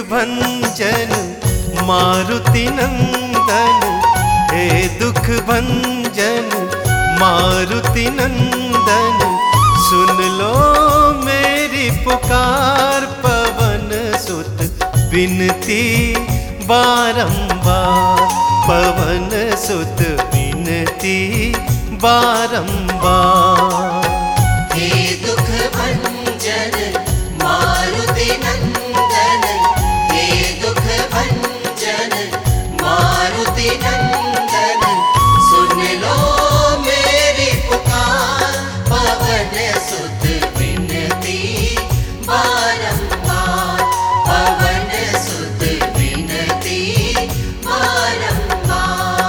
भंजन मारुति नंदन, हे दुख भंजन मारुति नंदन, सुन लो मेरी पुकार पवन सुत विनती बारंबार, पवन सुत विनती बारंबार। हे दुख भंजन मारुति नंदन, हे दुख भंजन मारुति नंदन, सुन लो मेरी पुकार पवन सुत विनती बारंबार, पवन सुत विनती बारंबार।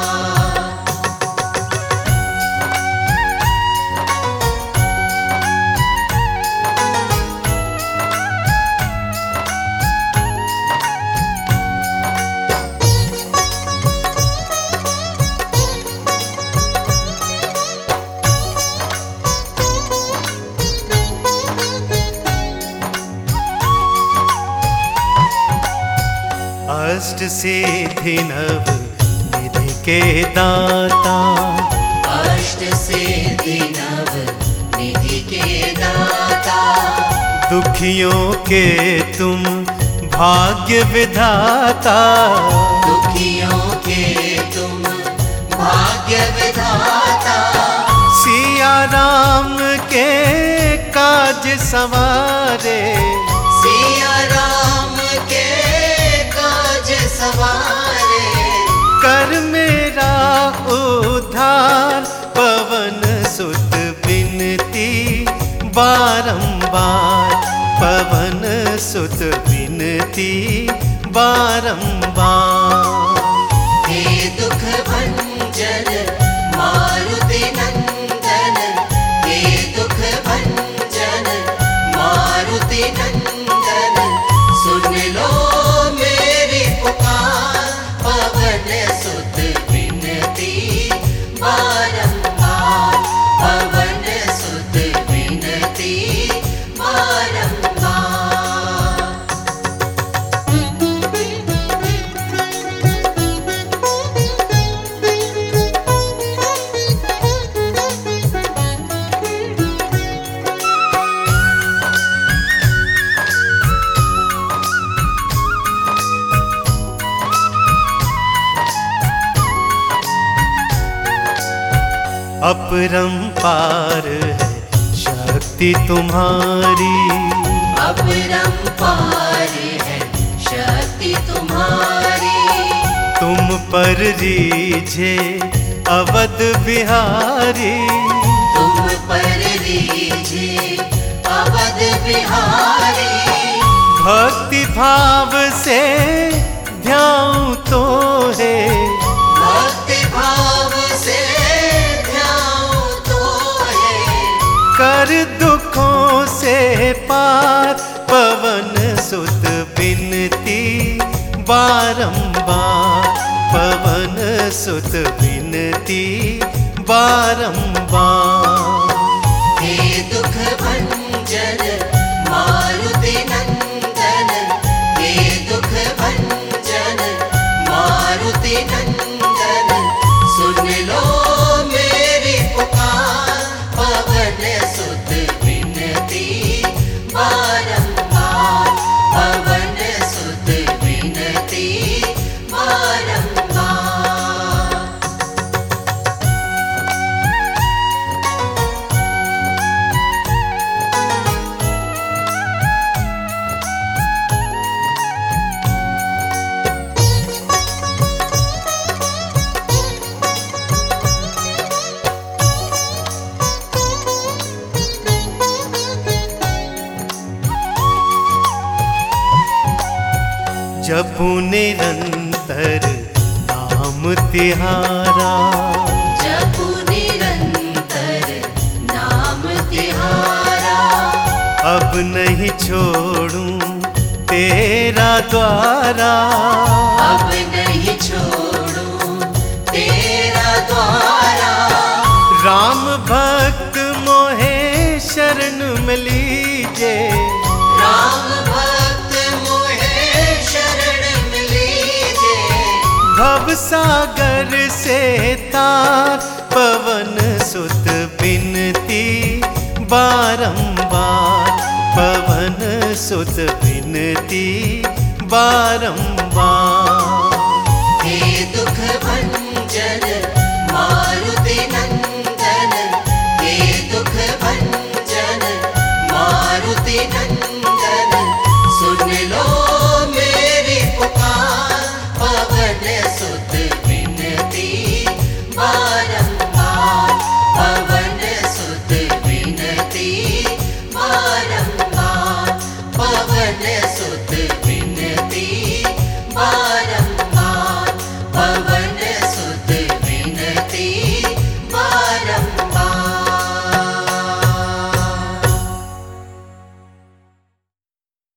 अष्ट सिद्धि नव निधि के दाता, अष्ट सिद्धि नव निधि के दाता, दुखियों के तुम भाग्य विधाता, दुखियों के तुम भाग्य विधाता, सिया राम के काज सवारे, सिया राम के काज सवारे, कर मेरा उद्धार पवन सुत विनती बारंबार, पवन सुत विनती बारंबार। हे दुख भंजन मारुति नंदन, हे दुख भंजन मारुति नंदन, सुन लो मेरी पुकार पवन सुत विनती बारंबार, पवन सुत विनती बारंबार। अपरंपार है शक्ति तुम्हारी, अपरंपार है शक्ति तुम्हारी, तुम पर रीझे अवध बिहारी, तुम पर रीझे अवध बिहारी, भक्ति भाव से ध्याऊं तो है, भक्ति भाव से ध्याऊं तो है, कर दुखों से पार पवन सुत विनती बारंबार, पवन सुत विनती बारंबार। हे दुख भंजन मारुति नंदन, हे दुख भंजन मारुति नंदन, सुन लो मेरी पुकार पवन सुत विनती बारंबार, पवन सुत विनती बारंबार। जपू निरंतर नाम तिहारा, जपू निरंतर नाम तिहारा, अब नहीं छोड़ूं तेरा द्वारा, अब नहीं छोड़ूं तेरा द्वारा, राम भक्त मोहे शरण में लीजे, राम भक्त मोहे शरण भव सागर से तार पवन सुत बिनती बारंबार, पवन सुत बिनती बारंबार। हे दुख भंजन मारुति नंदन, हे दुख भंजन मारुति नंदन, सुन लो मेरी पुकार, पवन सुत बिनती बारंबार, पवन सुत बिनती बारंबार, पवन सुत बिनती बारंबार।